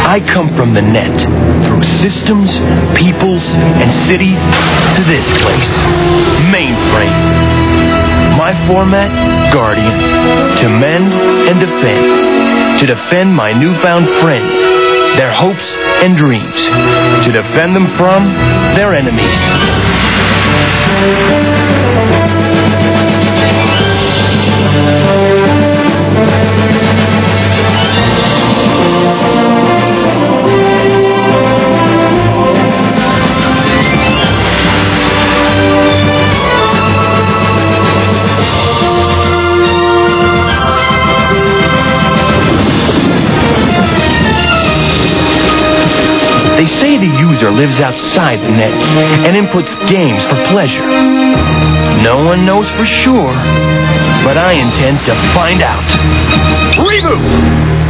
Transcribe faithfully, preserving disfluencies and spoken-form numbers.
I come from the net, through systems, peoples, and cities, to this place, Mainframe. My format, Guardian, to mend and defend, to defend my newfound friends, their hopes and dreams, to defend them from their enemies. They say the user lives outside the net and inputs games for pleasure. No one knows for sure, but I intend to find out. Reboot!